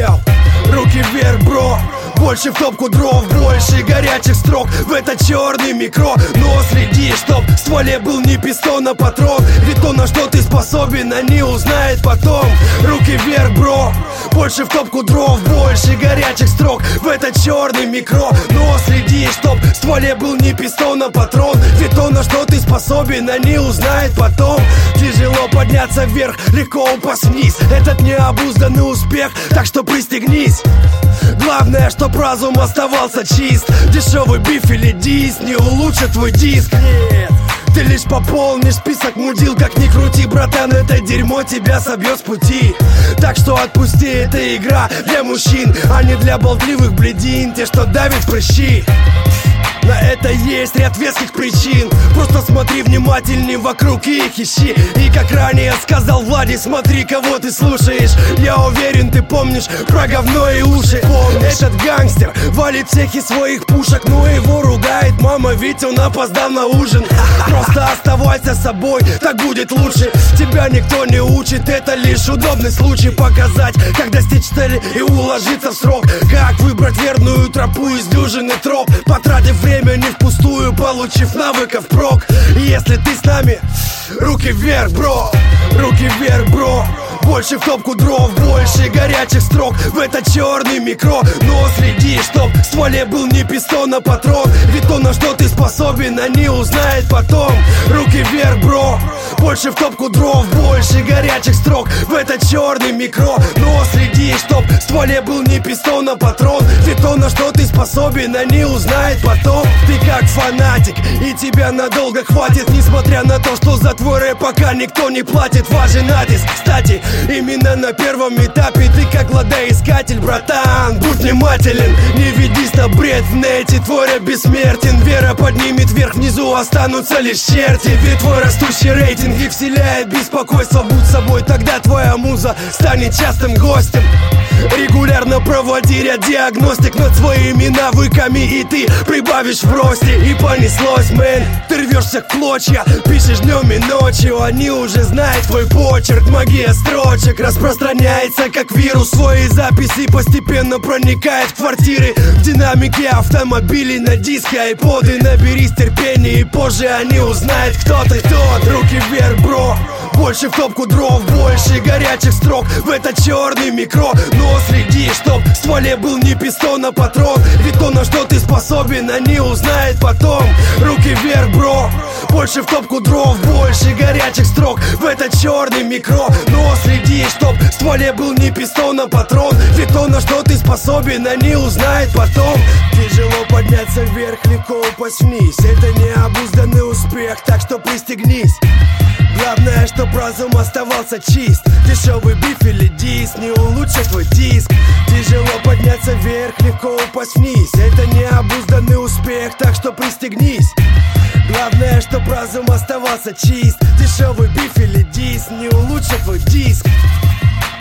Йоу, руки вверх, бро. Больше в топку дров, больше горячих строк в этот черный микро. Но следи, чтоб в стволе был не пистон, а патрон. Ведь то, на что ты способен, они узнают потом. Руки вверх, бро. Больше в топку дров, больше горячих строк в этот черный микро. Но следи, чтоб в стволе был не пистон, а патрон. Ведь то, на что ты способен, они узнают потом. Тяжело подняться вверх, легко упасть вниз. Этот необузданный успех, так что пристегнись. Главное, чтоб разум оставался чист. Дешевый биф или дис не улучшит твой диск. Нет, ты лишь пополнишь список мудил. Как ни крути, братан, это дерьмо тебя собьет с пути. Так что отпусти, это игра для мужчин, а не для болтливых блядин, те, что давят прыщи. На это есть ряд веских причин. Просто смотри внимательней вокруг и их ищи. И как ранее сказал Влади, смотри, кого ты слушаешь. Я уверен, ты помнишь про говно и уши. Этот гангстер валит всех из своих пушек, но его ругает мама, ведь он опоздал на ужин. Просто оставайся собой, так будет лучше. Тебя никто не учит, это лишь удобный случай показать, как достичь цели и уложиться в срок. Как выбрать верную тропу из дюжины троп, потратив время не впустую, получив навыков прок. Если ты с нами, руки вверх, бро. Руки вверх, бро. Больше в топку дров, больше горячих строк в этот черный микро. Но следи, чтоб в стволе был не пистон, а патрон. Ведь то, на что ты способен, они узнают потом. Руки вверх, бро. Больше в топку дров, больше горячих строк в этот черный микро. Но следи, чтоб в стволе был не пистон, а патрон. Ведь то, на что ты способен, они узнают потом. Ты как фанатик, и тебя надолго хватит. Несмотря на то, что за твой рэп пока никто не платит. Важен адрес, кстати, именно на первом этапе. Ты как кладоискатель, братан, будь внимателен. Не ведись на бред в нете, твой рэп бессмертен. Вера поднимет вверх, внизу останутся лишь черти. Ведь твой растущий рейтинг и вселяет беспокойство. Будь собой, тогда твоя муза станет частым гостем. Регулярно проводи ряд диагностик над своими навыками, и ты прибавишь в росте. И понеслось, мэн. Ты рвешься в клочья, пишешь днем и ночью. Они уже знают твой почерк. Магия строчек распространяется как вирус. Свои записи постепенно проникает в квартиры, в динамики автомобилей, на диски, айподы. Наберись терпения, и позже они узнают, кто ты тот. Руки вверх, бро. Больше в топку дров, больше горячих строк в этот черный микро. Но следи, чтоб в стволе был не пистон, а патрон. Ведь то, на что ты способен, они узнают потом. Руки вверх, бро. Больше в топку дров, больше горячих строк в этот черный микро. Но следи, чтоб в стволе был не пистон, а патрон. Ведь то, на что ты способен, они узнают потом. Тяжело подняться вверх, легко упасть вниз. Это необузданный успех, так что пристегнись. Главное, чтоб разум оставался чист. Дешевый биф или дис не улучшит твой диск. Тяжело подняться вверх, легко упасть вниз. Это необузданный успех, так что пристегнись. Главное, чтоб разум оставался чист. Дешевый биф или дис не улучшит твой диск.